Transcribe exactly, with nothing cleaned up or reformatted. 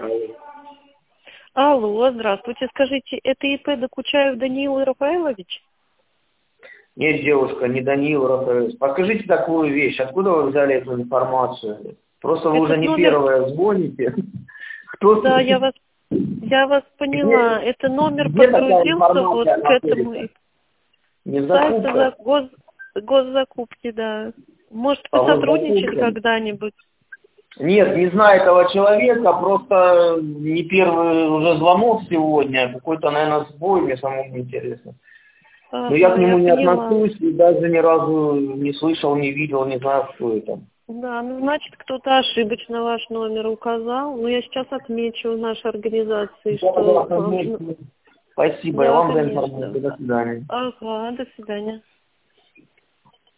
Алло, здравствуйте. Скажите, это ИП Докучаев Даниил Рафаэлович? Нет, девушка, не Даниил Рафаэлович. Покажите такую вещь. Откуда вы взяли эту информацию? Просто вы Этот уже не номер... первая звоните. Кто Да, я вас, я вас поняла. Где, это номер где такая подгрузился вот информация к этому находится? Не в сайту закупках, за гос, госзакупки, да. Может, вы а вот сотрудничали закупках. когда-нибудь? Нет, не знаю этого человека, просто не первый уже звонок сегодня, какой-то, наверное, сбой, мне самому интересно. Но я Ага, к я нему не поняла. отношусь и даже ни разу не слышал, не видел, не знаю, кто это. Да, ну, значит, кто-то ошибочно ваш номер указал. Но я сейчас отмечу в нашей организации, Да, что... да, э, ну, конечно. Спасибо, и да, вам за конечно. информацию. До свидания. Ага, до свидания.